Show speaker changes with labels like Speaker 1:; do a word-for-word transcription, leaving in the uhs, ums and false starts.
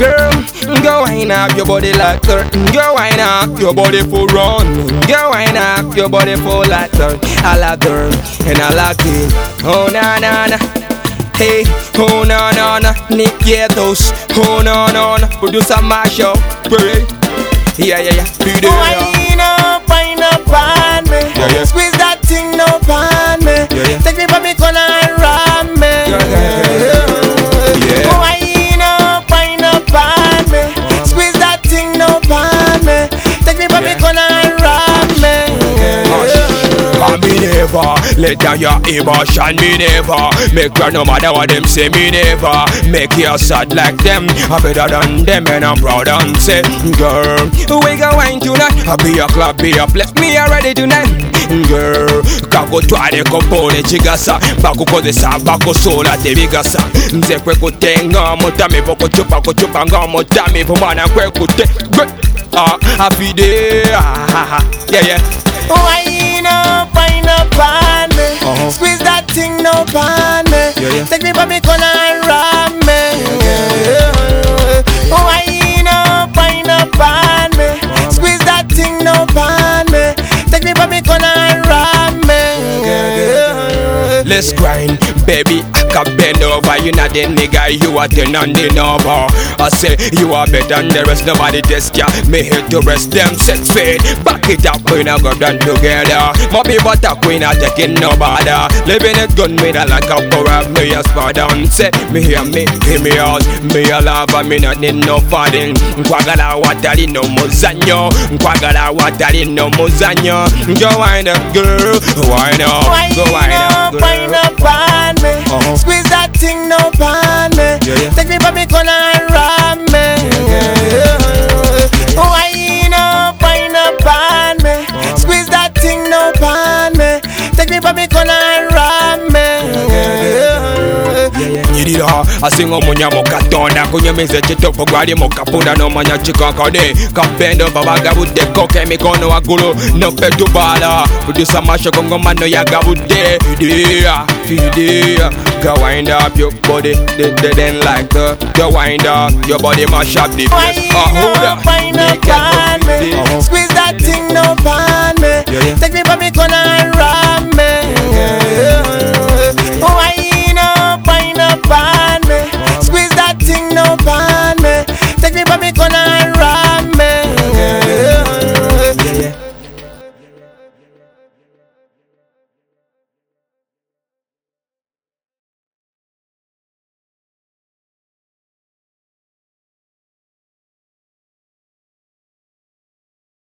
Speaker 1: Girl, go wind up your body like dirt. Go wind up your body for run. Go wind up your body for like dirt. I like dirt and I like it. Oh na na na. Hey, oh na na na. Nick Yetos. Oh na na na. Producer Marshall. Pray. Yeah yeah yeah. Be there.
Speaker 2: Wind up, wind up on me.
Speaker 1: Yeah, yeah.
Speaker 2: Squeeze that thing no pan me.
Speaker 1: Yeah, yeah.
Speaker 2: Take me by me corner and ram me.
Speaker 1: Yeah, yeah, yeah, yeah.
Speaker 2: Wind up, wind up on me. Squeeze that thing no pan me. Take me by me
Speaker 1: Yeah.
Speaker 2: corner and ram me.
Speaker 1: And me never let down your emotion, me never make her no matter what them say, me never make you sad like them. I'm better than them and I'm proud and say, girl, we go wine tonight. I'll be a club, be a place, me already tonight. Girl, kako twale kompone chigasa bako kozesa bako sola tebigasa nze kwe kutenga motame poko chupa kuchupa nga motame pomana kwe kute ah afide ah yeah yeah.
Speaker 2: Wind up, wind up on me.
Speaker 1: Uh-huh.
Speaker 2: Squeeze that thing no pan me.
Speaker 1: Yeah, yeah.
Speaker 2: Take me by me corner and ram me. Wind up, wind up on me. Squeeze that thing no pan me. Take me by me corner and ram me.
Speaker 1: Let's grind, baby. I can bend over. You not the nigga, you are ten on the number. I say you are better than the rest. Nobody test ya. Me here to rest them set speed. Back it up, we not go done together. My people talk, we not taking no bother. Living it good, me not like a power. Me a spot down, say me hear me, hear me out. Me a love, me not need no fighting. Nkwagala watari no muzanyo. Nkwagala watari no muzanyo. Go wind up, girl. Wind up, go wind up, girl.
Speaker 2: Wind up on me.
Speaker 1: Uh-huh.
Speaker 2: Squeeze that thing no pan me.
Speaker 1: Yeah, yeah.
Speaker 2: Take me by me corner and ram me. Wind up, wind up on me. Squeeze that thing no pan me. Take me by me corner and ram me.
Speaker 1: Nyirira asinga omunyamo katonda kunyumiza ekitopo gwali mu kapunda n'omanya kikankade kapendo babagabuddeko k'emikono waggulu n'oppetubala producer Marshall ngoma no yagabudde fidia fidia go wind up your body they, they then like the go wind up your body mash up the place
Speaker 2: Wind up, wind up on me. Squeeze that thing no pan me.
Speaker 1: Yeah, yeah.
Speaker 2: Take me by me corner and ram